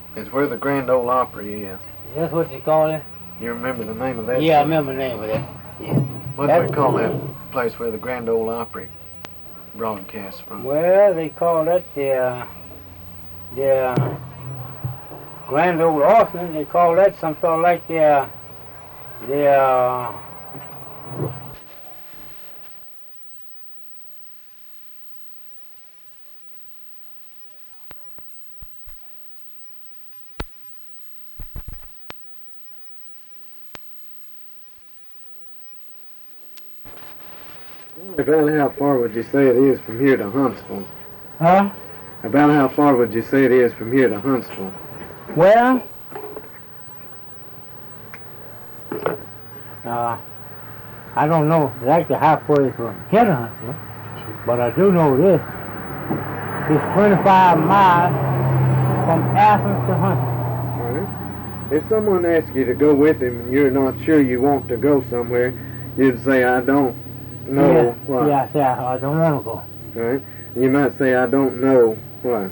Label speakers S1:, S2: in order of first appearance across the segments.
S1: It's where the Grand Ole Opry is.
S2: That's what you call it?
S1: You remember the name of that?
S2: Yeah, I remember the name of that. Yeah.
S1: What do they call that place where the Grand Ole Opry broadcasts from?
S2: Well, they call that the Grand Ole Opry. They call that some sort of like the
S1: About how far would you say it is from here to Huntsville?
S2: Huh?
S1: About how far would you say it is from here to Huntsville?
S2: Well, I don't know exactly how far it's from here to Huntsville, but I do know this. It's 25 miles from Athens to Huntsville.
S1: All right. If someone asks you to go with him and you're not sure you want to go somewhere, you'd say, I don't know what.
S2: Yeah, I say I don't want to go.
S1: All right. You might say, I don't know what.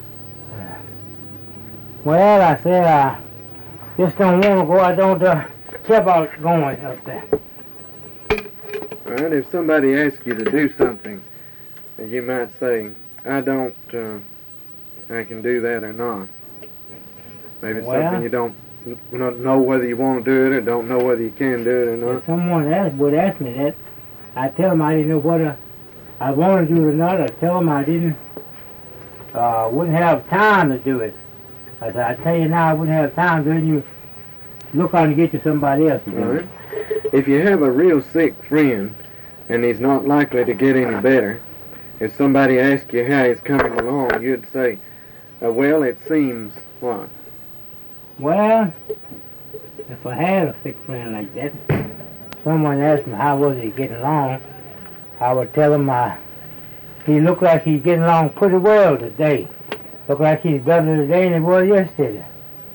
S2: Well, I said I just don't want to go. I don't care about going up there.
S1: All right. If somebody asks you to do something, you might say, I don't, I can do that or not. Maybe it's something you don't know whether you want to do it or don't know whether you can do it or not.
S2: If someone would ask me that, I tell them I didn't know whether I want to do it or not. I tell them I wouldn't have time to do it. I said, I tell you now, I wouldn't have time to do it. You look out and get to somebody else to do it.
S1: If you have a real sick friend and he's not likely to get any better, if somebody asks you how he's coming along, you'd say, well, it seems what?
S2: Well, if I had a sick friend like that, someone asked me how was he getting along, I would tell him he looked like he's getting along pretty well today. Looked like he's better today than he was yesterday.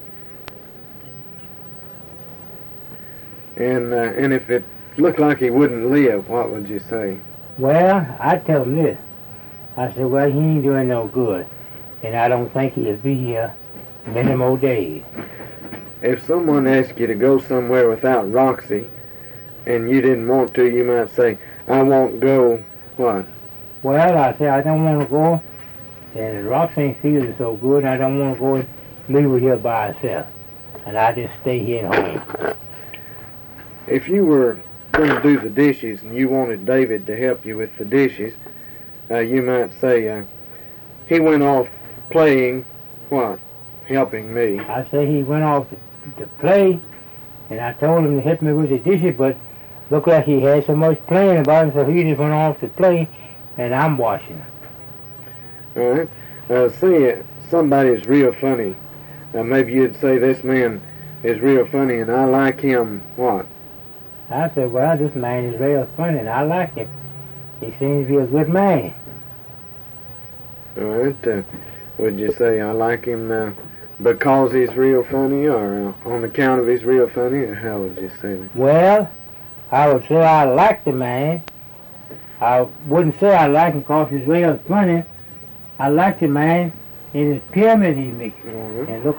S1: And if it looked like he wouldn't live, what would you say?
S2: Well, I'd tell him this. I said, well, he ain't doing no good, and I don't think he'll be here many more days.
S1: If someone asked you to go somewhere without Roxy, and you didn't want to, you might say, I won't go, what?
S2: Well, I say, I don't want to go, and Roxy ain't feeling so good, I don't want to go and leave her here by herself, and I just stay here at home.
S1: If you were going to do the dishes and you wanted David to help you with the dishes, you might say, he went off playing, what? Helping me.
S2: I say he went off to play, and I told him to help me with the dishes, but looked like he had so much playing about him, so he just went off to play, and I'm washing.
S1: All right. Say somebody's real funny. Maybe you'd say this man is real funny, and I like him, what?
S2: I said, well, this man is real funny, and I like him. He seems to be a good man.
S1: All right. Would you say I like him because he's real funny, or on account of he's real funny, or how would you say that?
S2: Well, I would say I like the man. I wouldn't say I like him because he's real funny. I like the man in his pyramid he makes.
S1: Mm-hmm.
S2: And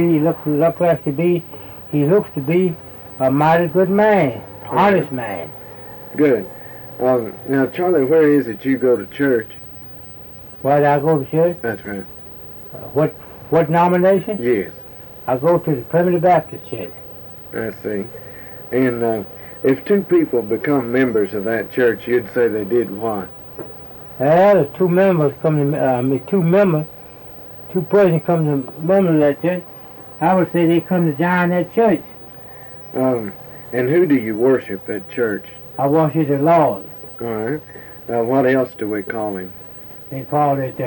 S2: he looks to be a mighty good man, honest man.
S1: Good. Now, Charlie, where is it you go to church?
S2: Why do I go to church?
S1: That's right.
S2: What denomination?
S1: Yes.
S2: I go to the Primitive Baptist Church.
S1: I see. And if two people become members of that church, you'd say they did what?
S2: Well, if two persons come to members of that church, I would say they come to join that church.
S1: And who do you worship at church?
S2: I worship the Lord.
S1: All right. What else do we call him?
S2: They call it,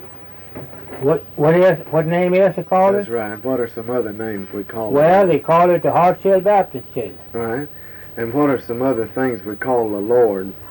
S2: what name else they call it?
S1: That's right. What are some other names we call it?
S2: Well, they call it the Hard Shell Baptist Church.
S1: All right. And what are some other things we call the Lord?